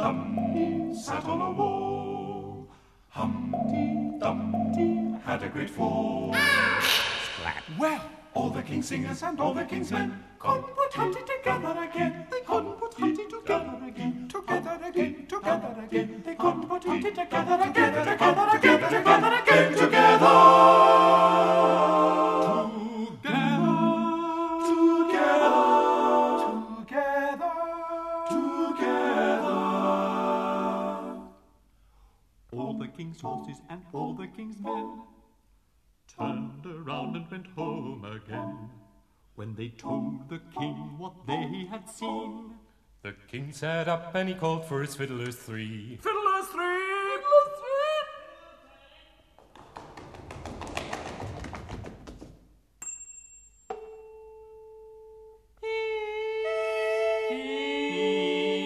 Dumpty sat on a wall. Humpty Dumpty had a great fall. Splat. Well, all the king's singers and all the king's men couldn't put Humpty together again. They couldn't put Humpty together again. Together again, together again. They couldn't put Humpty together again. Together again, together again, together. All the king's horses and all the king's men turned around and went home again. When they told the king what they had seen, The king sat up and he called for his fiddlers three. "Fiddlers three!